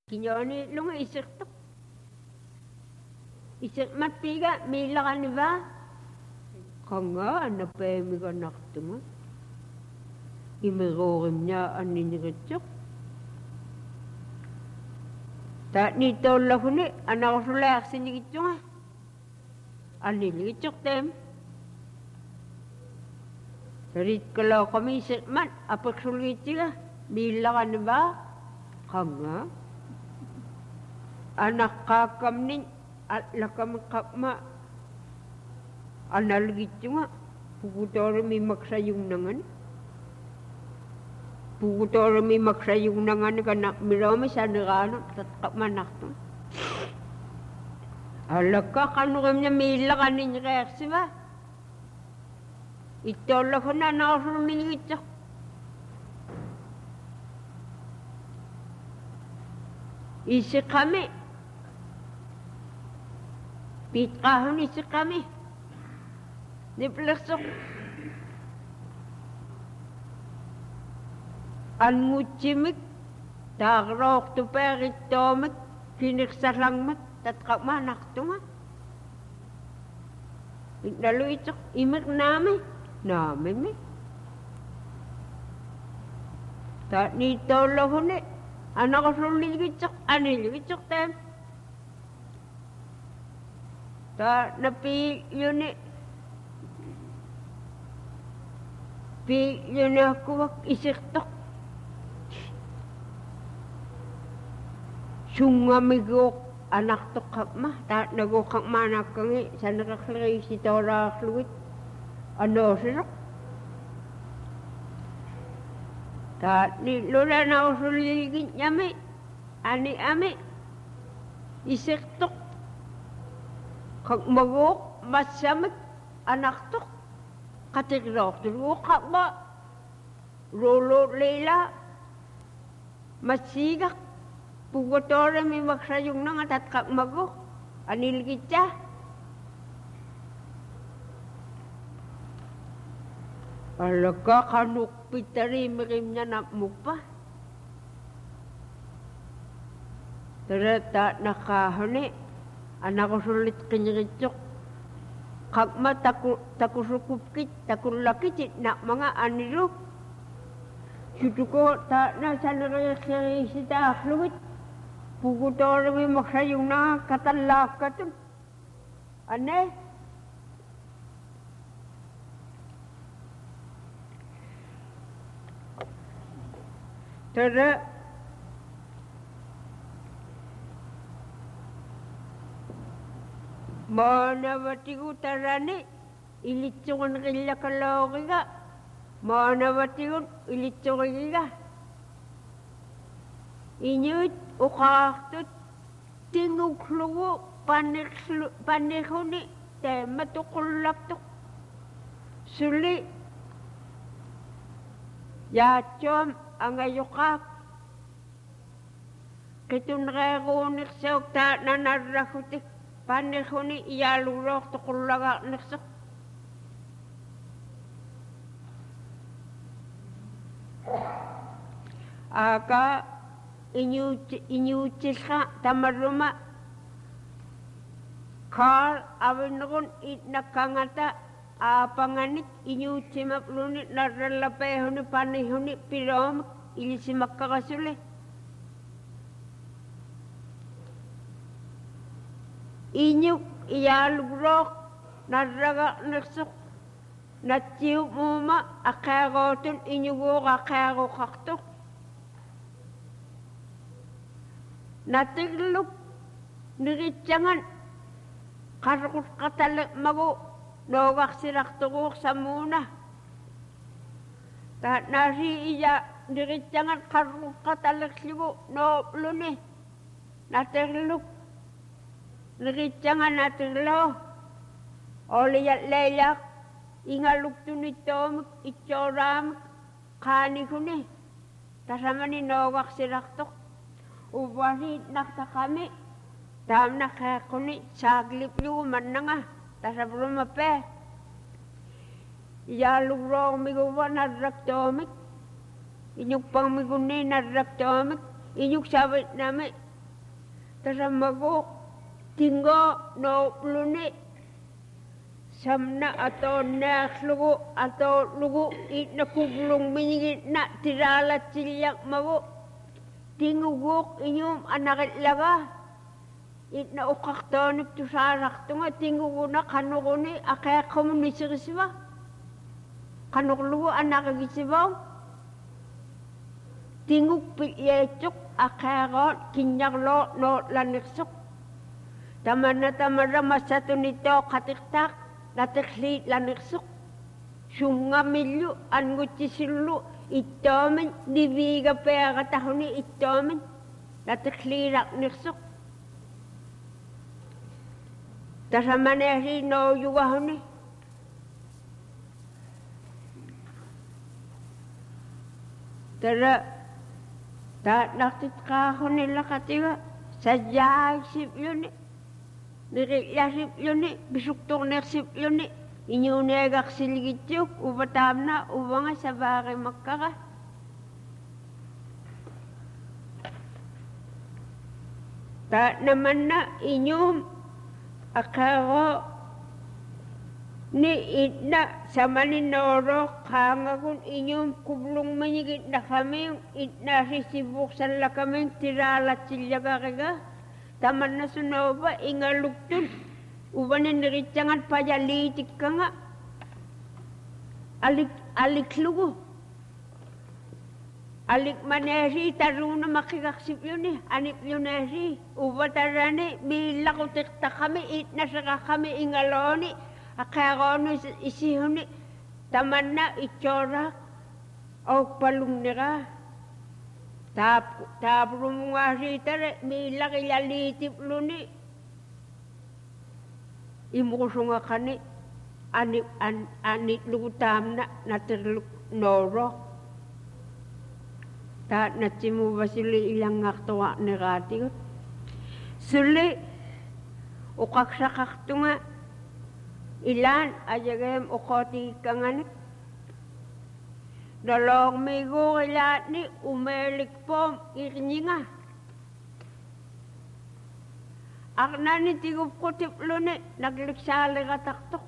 Kinyoni lunga isirtok. Isir matiga milakan ba? Kanga anapemi ka naktunga. Imirorim niya aniniritsok. Ta nito lahuni anak sulak sinigitsok. Anilitsok tem. Sarit kalau kami isirman apak sulit sila milakan ba? Kanga. Anak kakam ni at lakam kakma analgit nga pugutor mi maksayong nangan pugutor mi maksayong nangan kana mirami sa nagano tatkakma nakto alaka kanugam niya mila kanin reaksi ba ito lako na nakasulong ito isi kami Pitkahon isi kami. Diplasok. An ngucimik. Tagrok tu perit tomik. Kiniksalangmik. Tatkak manak tu nga. Lalu itu imik nami. Nami mi. Tak ni tolo huni. Anak sulit gicok. Anil gicok tem. Ta napi yun ako isirtok. Sungamigok anak to kakma. Ta nagokak manak kangi. Sa nakaklari si Tora Kluit. Ano sirok. Ta ni lola na usuligin yami. Ani ami. Isirtok. Kag magok, masamit, anak to, katigrok, tulukak ba, rolo lela, masigak, pugotore mi magsayong nang at kag magok, anil kitya. Alaga kanuk pitari mirim niya na mupa. Terata nakahani. Anak ko sulit kinyiritsok. Kagma takusukupkit, takulakit na mga anilo. Suto ko ta na sa nareksari si Takluit. Pugutor mi magsayong na katalakatan. Ane? Tara, Manawati utarani ilitsungan kila kalawga manawati ilitsungan kila inyut ukaktot tinuklugo panihuni tematukulaktok suli yachom angayukak kitunregunik sa ukta nanarakutik panihuni iyalurok tukulaga naksok. Aka inyutis ka tamaruma. Kal awinukun nakangata apanganit inyutimap lunit naralapehuni panihuni pirom ilisimak kakasuli. Inyuk iyalurok naraga naksok natsiw muma akagotun inyugo akago kaktok natigluk niritsangan karukut katalik mago nogak silaktugok sa muna ta nasi iya niritsangan karukut katalik ligo no luni natigluk Nagitsangan natin lo. Oliyat layak. Ingaluk tunitom. Itsoram. Kani ko ni. Tasama ni nogak silaktok. Ubari nakta kami. Tam nakako ni. Saglip luman na nga. Tasabro mape. Iyalugro miguwa nadraktomik. Inyuk pang miguni nadraktomik. Inyuk sabit namin. Tasamago tingo no plune samna atau nakslugu atau lugu itna kublung minigit na tirala tilyak mago tinguguk inyum anak laga itna ukaktonik tusarak tunga tinguguna kanuguni akaya komunisirisiba kanuglugu anak gisibaw tingug pilyecuk akaya kinyak lo no laniksuk tamana masato nito katiktak natikli laniksuk sunga milyu angutisilu itomen diviga pera tahuni itomen natikli niksuk tasamane no yuwahuni tara ta naktitka huni lakatiga sajay sip yun Niriklasip yun bisuk turnersip yun inyunegak silgityuk ubatam na ubanga sa bakay magkaka. Ta naman na inyum akaro ni itna sa maninoro kangagun inyum kublung manigit na kami itna sisibuk sa lakaming tiralat silyagariga. Taman na sunoba ingaluktun ubanin ricangan pajalitik ka nga alik lugu alik manesi taruna makikaksip yun anip yun ubatarani bilakutik ta kami itna saka kami ingaloni akarono isihuni taman na itsura o palung nira Taprum wasitare mila kilalitip luni imusunga kani anit lugutam na naterluk noro ta natsimu basili ilang aktawa negati suli ukaksakaktunga ilan ajagem ukoti kanganik Dalong migo ilat ni umelik pom irninga. Akna ni tigup kutip luni nagliksali kataktok.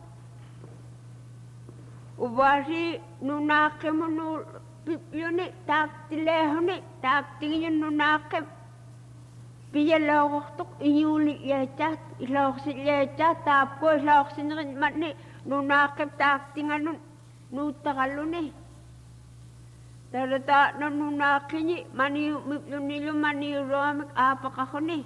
Ubasi nunakem nu pip yuni tak tilehuni tak tingin nunakem. Piya lawaktok inyuli yechat ilawaksit yechat tapo ilawaksit matni nunakem tak tingan nutakaluni. Tarata nanunakini mani mipunilu mani romik apa kahoni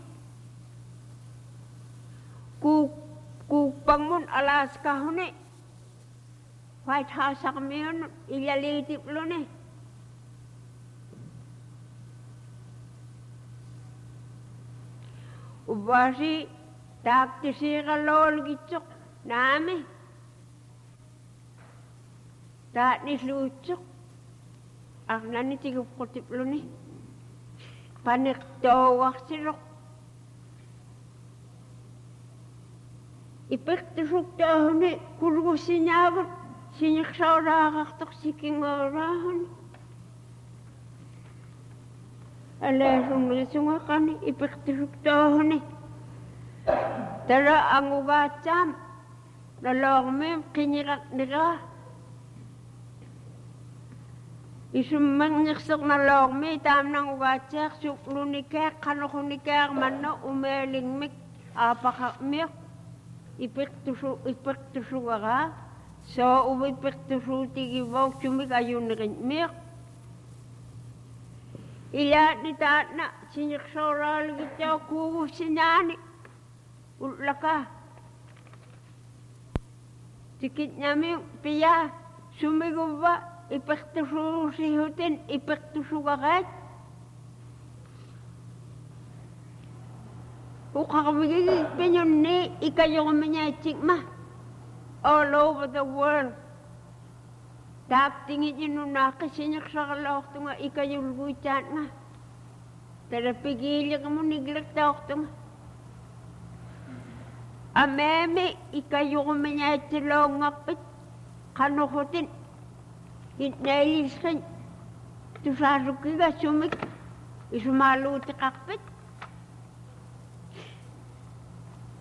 ku pangun Alaska honi White House kamiyon ilyalitip luni ubasi taktisira lol gitsok nami tak nislutsok Akna ni tigup kutip luni panik tawak sirok ipek tusuk tahuni kurgo sinyagot sinyak saurakaktok siking orahan alesung lisunga kani ipek tusuk tahuni tara ang ubacam lalong kinyirak nira Isumang niksok na longmi tam nang ugatsak suplunikek kanukunikek manno umeling mik apakakmik ipek tusu ka so ipek tusu tigibaw cumik ayun rin mik ila di na sinyak soral gitaw kuhu sinani ulaka tikit nyami piya sumiguba ipektusu sihutin ipektusu kakat ukakabigigit pinyon ni ikayong manyachik ma all over the world tap tingit yun nung nakasinyak sa kalawak ito nga ikayong luguchan nga tara pigilya ka mo neglect tawak ito nga ameme ikayong manyachik long ngapit kanukutin Itnailis kan tusaruk ka sumik isumaluti kakpit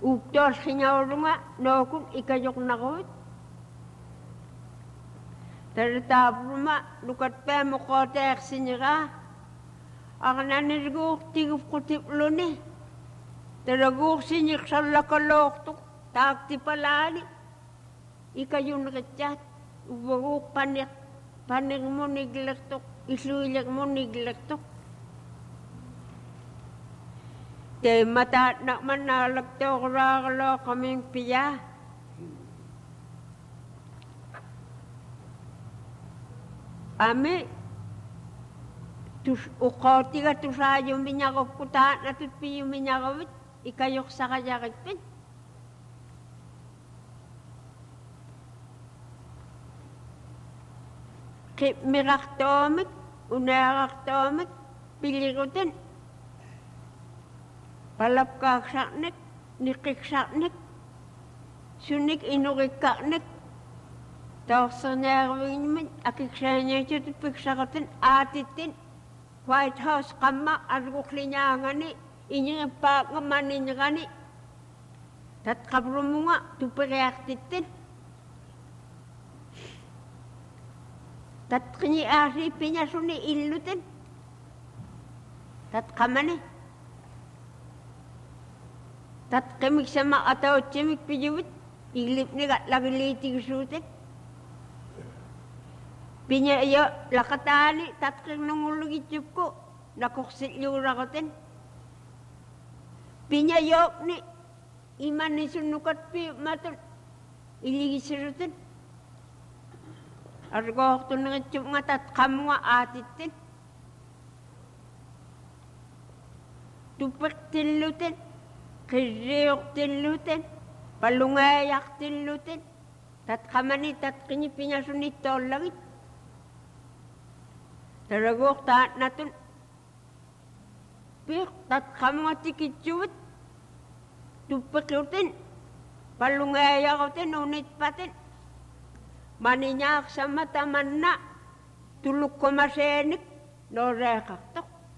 Uktos hinyaurunga nokun ikayok nakot. Tertabruma lukat pe mokotek sinira. Akananirguk tiguf kutip luni. Teraguk sinyik sa lakalok tuk. Takti palali. Ikayong nakatsyat. Ubaguk panik. Panik mo niglektok. Isuilik mo niglektok. Te mata nak manalagtok rakalo kaming piya. Ami ukotiga tusayo minyakop kutaan at piyo minyakopit. Ikayok sa kajakit. Kip miraktomik, unaraktomik, pilikutin. Palapkak saknik, nikik saknik, sunik inurikaknik. Tawsanyarawin akiksanya itu piksakatin atitin. White House kama arguklinyangani, inyong pak ngamaninyrani. Tat kabrumunga tupiriaktitin. Tat kini ahli pinya suni ilutin. Tat kamane. Tat kemik sama atau cemik pijubit. Ilip ni kat lagi liting sutin. Pinya iyo lakatani tat keng nangulugi cupko. Nakuksit yurakotin. Pinya yok ni. Iman ni sunukat pi matun. Iligi sirutin. Argo tu ngecup ngatat kamu atitin. Tupak tilutin. Kiriok tilutin. Palungayak tilutin. Tat kamani tat kini pinya sunit tolangit. Taragok taat natun. Pik tat kamu tikicubit. Tupak lutin. Palungayak utin unit patin. Maninyak sama taman na tuluk ko masenik no rekaktok.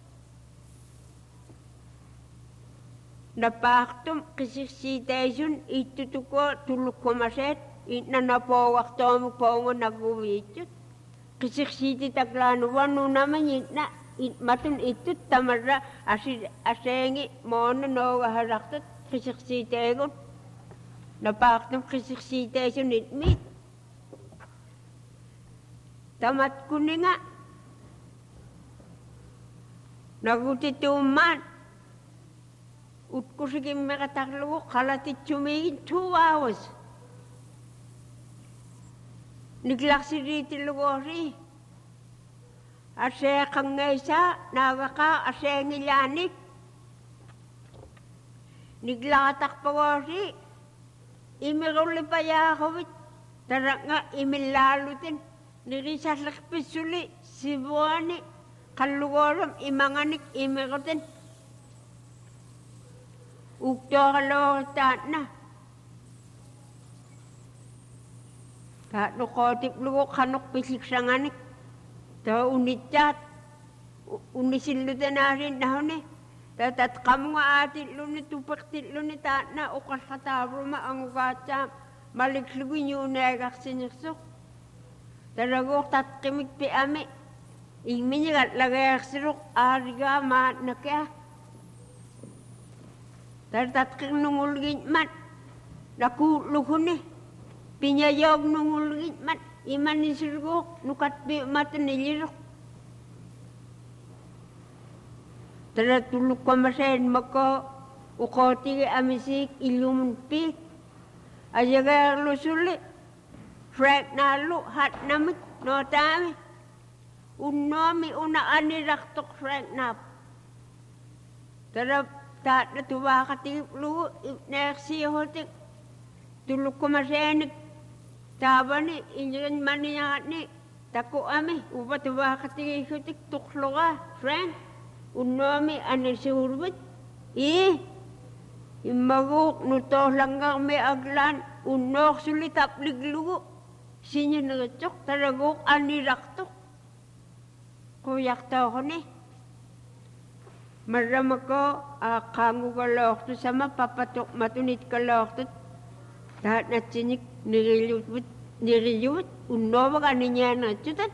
Napaktum kisisitaysun itutuko tuluk ko maset itna na po wakto mo po naguwityut. Kisisiti taklanuan no naman itna matun itut tamarra asengi mono no haraktot kisisitayon. Napaktum kisisitaysun itmit. Tamat kuning nga. Nagutituman. Utko sige makataklo kalatit chumigin 2 hours. Niglaksi riti lugori. Ase kang ngaysa, nagaka ase ngilanik. Niglatak pagori. Imiruli pa yakawit. Tarak nga imilalutin. Nirisas lakpisuli, sibuani, kalugoram, imanganik, imikotin. Ukto kaloritaat na. Taat nukotip lugo kanok pisik sanganik. Tawa unityat. Unisilutan na rin na honi. Tatat kamu nga atit luni, tupak tit luni, taat na ukas katabro ang ukatsa. Maliklugi nyo negak siniksok. Taragok tat kimik pi ame. Iminyagat lagay aksirok ariga maat na kaya. Tartat king nungulgin mat. Nakuluhun eh. Pinyayog nungulgin mat. Iman nisirgok nukat pi matan nilirok. Taratuluk ko masayin mako ukoti amisik ilumun pi. Ayaga lusuli. Frank nalu hat namik no tami. Unomi una aniraktok Frank nap. Tarap taat na tuwa katip lu neksi hotik. Tuluk ko masenik. Taba ni inyan maniyak ni. Tako ami upa tuwa katip hotik tuklo ka Frank. Unomi anisurbit. Imaguk nutoh langgang may aglan. Unok sulitap liglugo. Sinya nagacok, taragok aniraktok. Kuyak tao ko ni. Maramako kangu kalorto sama papatok matunit kalorto. Tahat na chinik niriyut unova kaninya na chutat.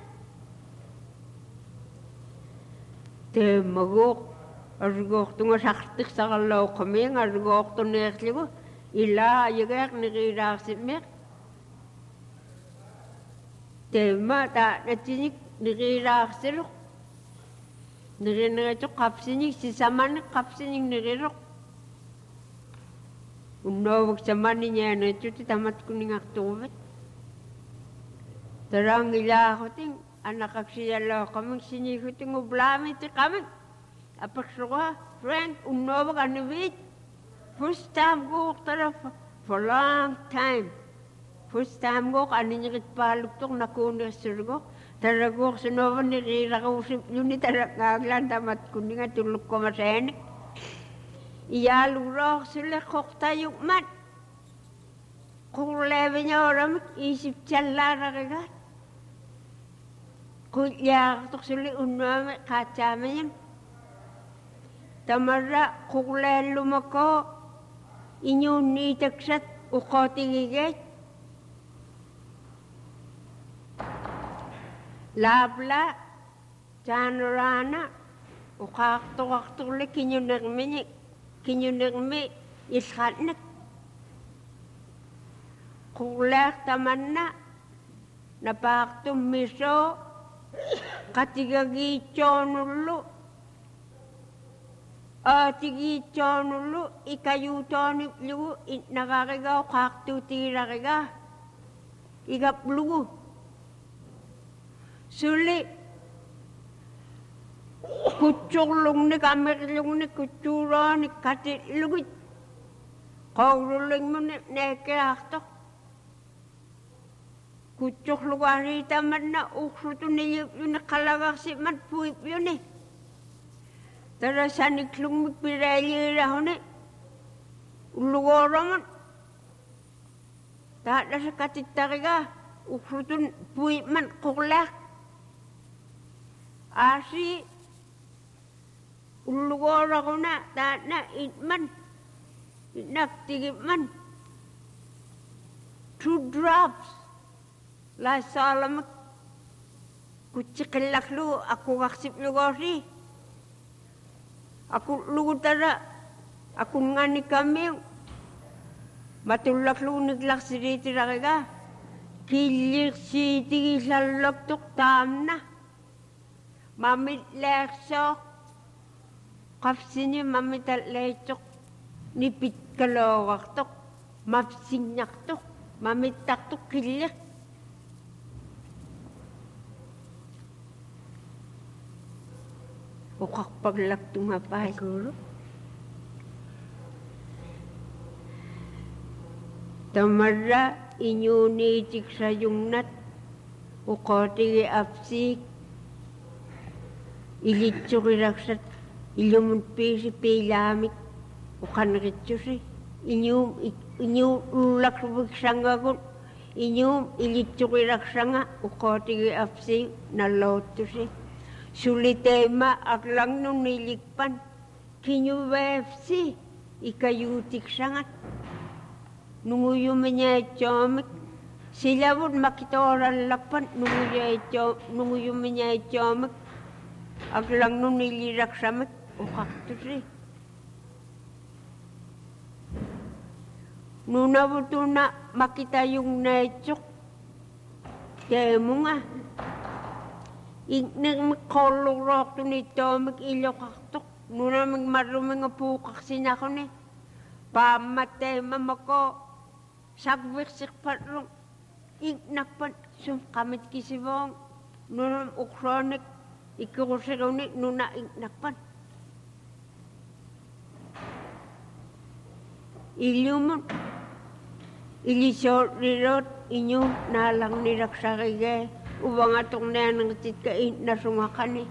Te magok argok tunga saktik sa kalaw kami argok to nekligo ila yagak niriraksit mek. Te ma tahat na chinik niriraksit. Nirinato kapsinig si saman kapsinig nirirok. Unawag saman niya na ito tamat kuning aktubat. Tarang ila ako ting anak aksiyala kaming sinikuting ublami ti kaming. Apaksuka friend unawag anubit. First time ko tara for long time. First time ko kaninigit paluktok nakunin surgo. Taragok sinovan ni rakausip yun ni tarak ngaglan tamat kuning at tulog ko masenik. Iyalurok sila kokta yung mat. Kung lebe niya oram isip chala rakagat. Kung yatok sila unwame kachame yan. Tamara kung lelum ako inyong nitaksat ukotigigit. Labla, janurana, ukakto le kinyunagmi iskatnak. Kulak tamanna, napakto miso, katigagi chonulu, tigi chonulu, ikayutonip lugu, nakakaga ukakto tirakaga, igaplugu. Suli kucurlung ni kamerlung ni kucura ni katilugit. Kaululing mo ni nekakto. Kucurlung arita man na uksuto ni yun nakalagak si man puip yun eh. Tara saniklung magpirali raho ni. Ulugoro man. Tahad na sa katitariga. Uksuto puip man kukulak. Asi ulugora ko na na itman naktigitman 2 drops la salam kuchikilak lu aku waksip lugosi aku lugutara aku ngani kami matulak lu niglak siriti rakaga kilir si tigisalok tuk tamna Mamit lekso, kapsini mamit lekso, nipit kalawak tok, mapsinyak tok, mamit taktok kilik. Ukak paglak tumapay. Guru. Tamara inyunitik sa yung nat, ukotigi apsik, ilitsukiraksat ilumun pisi pilamik ukan ritsusi inyum ulaksubik sangagun inyum ilitsukiraksanga ukotigi apsi nalotusi sulitema aklang nung nilikpan kinyu wefsi ikayutik sangat nunguyumenya chomik silabut makitoran lakpan nunguyumenya chomik Aglang nung nilirak samit, ukakto siya. Nuna buto na makita yung naitsok, kaya mo nga. Nagmakolorok to nito, mag-ilokaktok. Nuna magmaruming apukak sinako ni. Pamatay mamako, sagwiksik patrong. Ignakpan, sumkamit kisibong. Nuna ukronik. Ikurusiraw ni nuna ignakpan. Ilyumon. Ilisor rirot inyo nalang nilaksarige. Ubang atong na nang titkain na sumakani.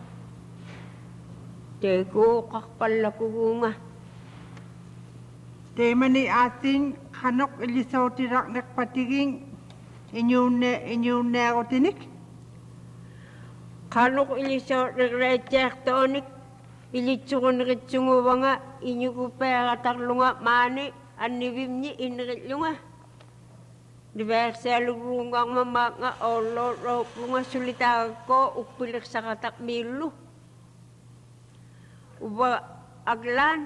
Teko kakpala kugunga. Tema ni ating kanok ilisor tirak nakpatiging inyo na otinik. Kanok ilisor nagrecek tonik ilitsugunritsunguwanga inyukupeeratarlunga maani annivimni inritlunga diversealugrungang mamanga oloroplunga sulitagko ukpilirsakatak milu uba aglan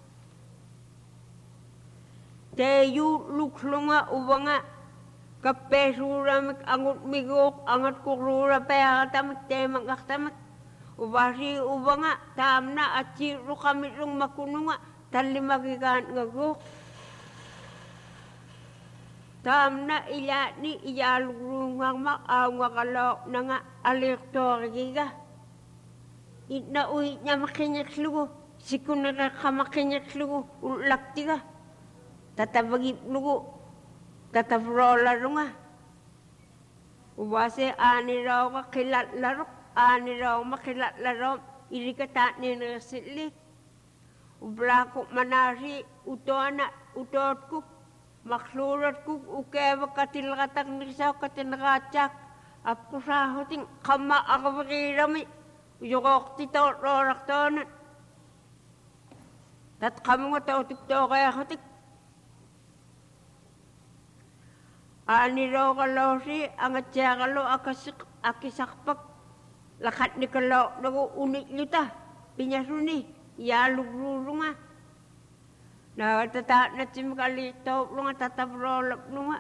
teyu luklunga ubanga kapesuramik angut migok angat kurura pearatamik temangaktamik ubasi ubanga tamna aciru kamitlung makununga talimagikan ngagok tamna ilatni iyalugrungang mak awakalo nanga alertoriga itna uitnya makinyaklugo sikunara kamakinyaklugo ulaktiga tatabagip lugo tatavrola runga ubase aniraw ka kilatlarok aniraw makilatlarok irikata ninasili ublako manasi utona utotku makluratku ukeva katilgatak nisaw katinrachak apkusahoting kama akabakirami yukok tito roraktonan tat kamunga tautik tokayahotik aniraw kalosi angatsakalo akisakpak lakat ni kalau nago unik luta pinyasuni yalugrurunga na tata na timkalito lunga tatabrolap lunga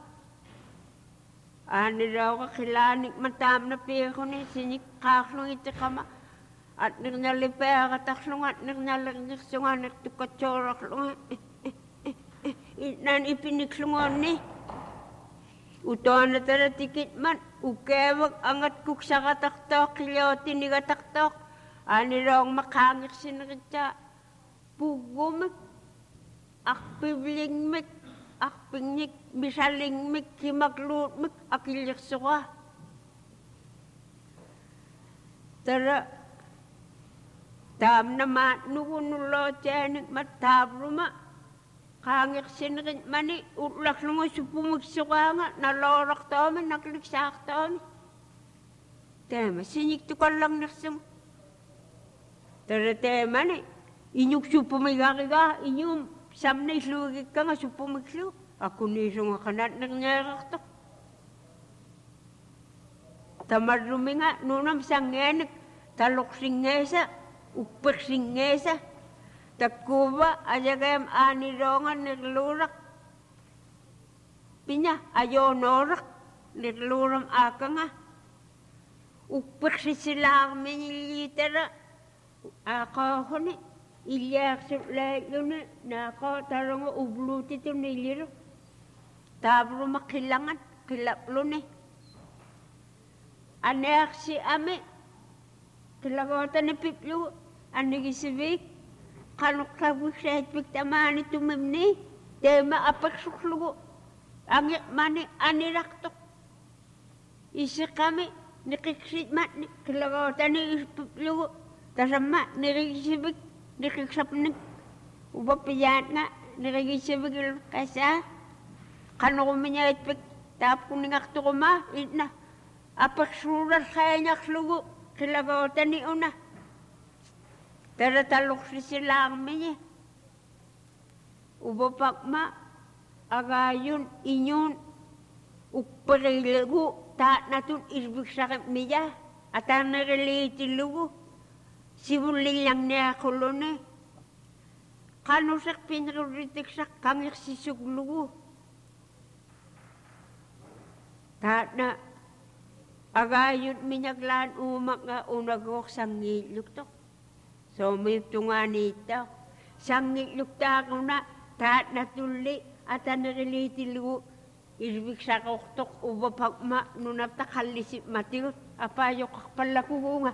aniraw ka kilanik matam na piho ni sinik kaklong iti kama at nirnalipea kataklunga at nirnalarniksunga nagtukatsorak lunga nan ipiniklungon ni utuan na tara tikit man ukewag angat kuksakataktok kilyoti ni kataktok anirong makangik sinakitsa pugumik akpiblingmik akpingnik bisalingmik kimaglutmik akiliksuka tara tam na matnukunulo tyanik matabruma kangik sinakit mani utlak lungo supumiksuka nga nalorak tomi nakliksak tomi tema sinik tukal lang naksum tara tema ni inyuk supumigakika inyum samne islugik ka nga supumiksu ako niso nga kanat nangyayakto tamarumi nga nunam sangyenik taloksing ngesa upeksing ngesa takuba ajagam anirongan nirlurak pinya ayonorak nirluram aka nga upeksi silang minilitera ako honi ilyak sulayun na ako tarong ubluti to niliro tabro makilangan kilaplo ni anak si ame kilagotan ni piplo anigisibik kanok kabuk sa hitpik tamani tumimni tema apaksuklugo angik mani aniraktok isi kami nikiksit mat kilagotan ni piplo tasama nirigisibik nikiksapnik ubapiyat nga nirigisibik kasa kanok uminya hitpik tap kuningakto kuma itna apaksurar kaya nyaklugo kilagotan ni una tara talok silang minye ubapak ma agayun inyun ukparilagu ta natun irbik sakit miya atan nareliti lugu sibulilang niya kulone kanusak pinruritik sak kangik sisug lugu ta na agayun minyaglan umak nga unagok sang ngiluk tok so may tunganita sangit lukta ko na taat na tuli at nareliti lugu irbik sa koktok ubapag ma nunap takalisip matigot apayok pala ko nga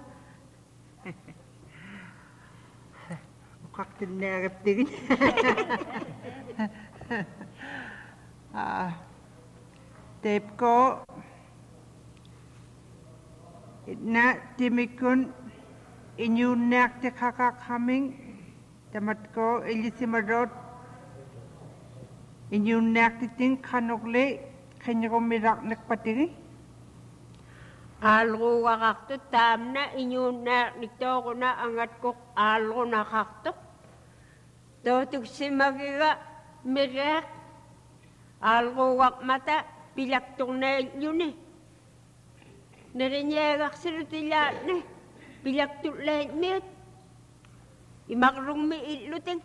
kaktin nerep din tape ko na timikun inyunak te kakakaming tamat ko ilisimarot inyunak te ting kanokle kanyako mirak nakpatiri Aalruuaqartut taamna iñuunnaarnittooruna angatkoq aalrunaqartoq tootuksimagiga mireaq aalruuaqmata pilaktornaalluni neriñeegarsilutilaatni pilaktullaatmiut imaqrugmi illuteng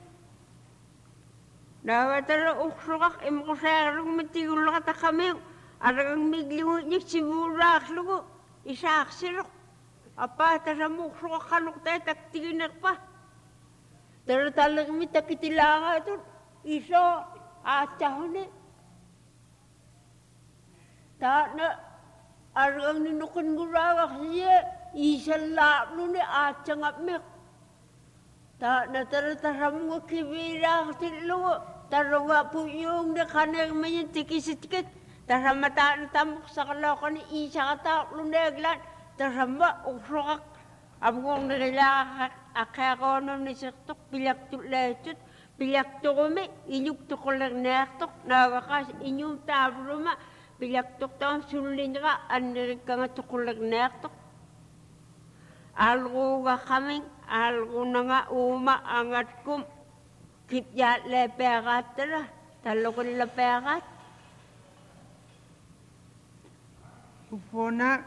naavatara uqsuqaq imqusaarlugmi tigullaqataqamiu aragangmigliuñik simuuraarlugu isaaqsiruq apaa tasamuqsuqaqqanuqtai taktiginerpa taratallermi takitilaaqaatun isoo aatsahuni taana aragangni nuqinnguraaqarsiye iisallaarluni aatsangapmiq taana taratasamunga kiviiraaqtillugu tarunga puyuungni qanermiñin tikisitket tasamataana tamuqsaqalooqani iisaqataarluneeglaan tasama uqsuqaq amgornerilaaqa aqeaqoonunnisertoq pilaktullaatut pilaktorumi iñuktoqolerniartoq naavaqaas iñuum taavluma pilaktortaam sullinera annerikkanga toqolerniartoq aalruugaqaming aalrunanga uuma angatkum kipyaatleepeaqaattara talloqillapeaqaat Upona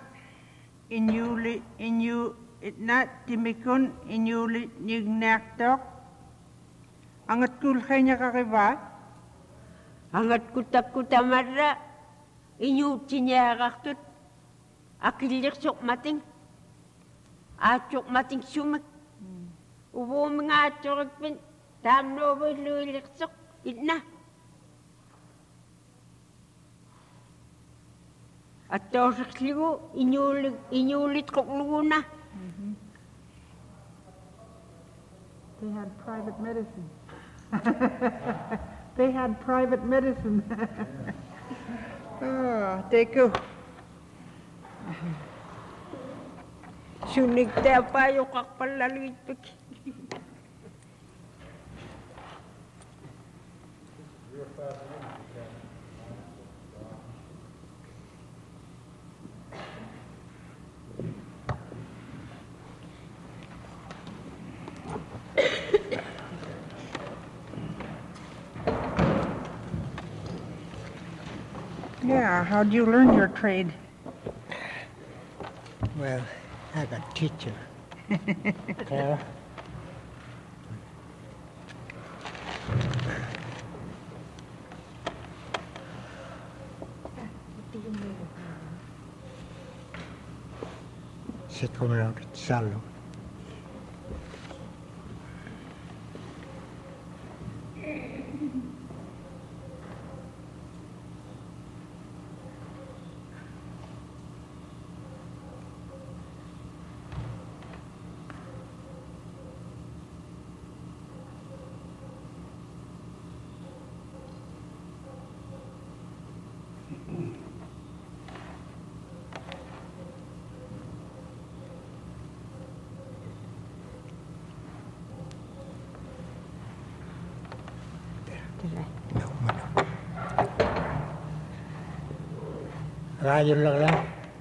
inyu itna timikun inyuli nyignaaktok angat kulkanya kakaiba angat kutak-kutamarra inyu tinyaqartut akilliqsuq mating aatsuq mating sumik uvuumingaatsurikpin taamnuuvilluiliqsuq itna attoosikligu iñuulitquqluguna They had private medicine. They had private medicine. Teku. Sunikteapayuqaqpallaluitpik Yeah, how do you learn your trade? Well, I got a teacher. Clara. Se come out at Sallo. Rayul lang.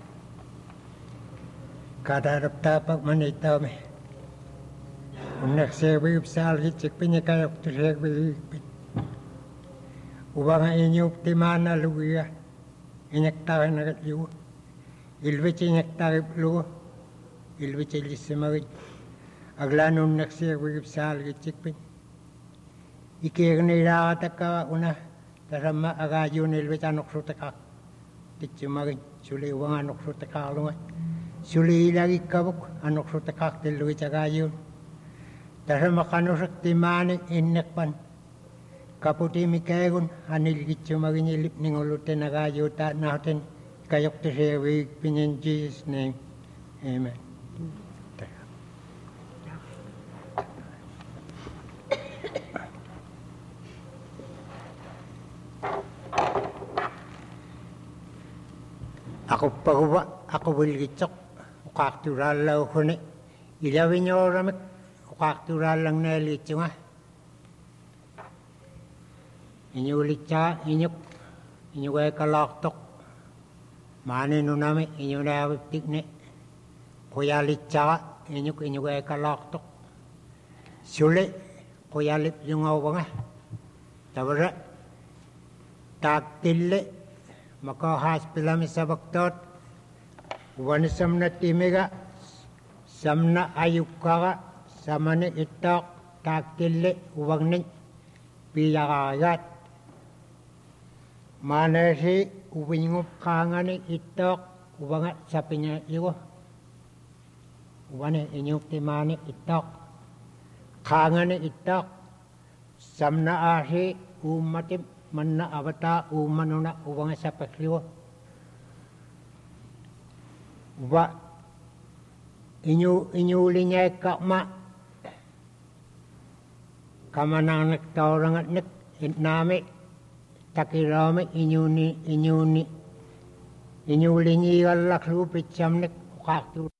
Kadarap tapak manitaw me. Unak sewi salgit sikpinya kayak tu sewi. Ubang inyo timana luya. Inyak tawa nagat yu. Ilwich inyak tawa lu. Ilwich ilisamarit. Aglanun nak sewi salgit sikpin. Ikir nila taka una. Tarama agayun ilwich anok sutakak. Tichumarin suli uang anok sutakak suli lagi kabuk anok sutakak tiluwi tagayun tarama kanusak timani innekpan kaputi mikegun anil tichumarin ilip ningolute nagayo ta natin kayok te sewi in Jesus name amen. Ako pagwa, ako wilgitsok, ukaktural lang ako ni. Ilawin niyo ramik, ukaktural lang na ilitsyo nga. Inyo ulit siya, inyo kaya kalaktok. Mani nunami inyo na awiptik ne. Kuyalit tsaka inyo kaya kalaktok. Suli kuyalit yung awanga. Tawara taktille makahas pilami sa baktot. Wanisam na timiga samna ayukaka samani itok taktille uwagnin piyakayat. Manasi uwingup kangani itok uwangat sa pinaiwa. Uwane inyup timani itok. Kangani itok. Samna asi umatim manna avata umanuna uwangat sa pakliwa. Uwa inyulinya kakma. Kamanang nagtaurangat nik itnami. Takirame inyulinyi galak lupit samnek kaktu.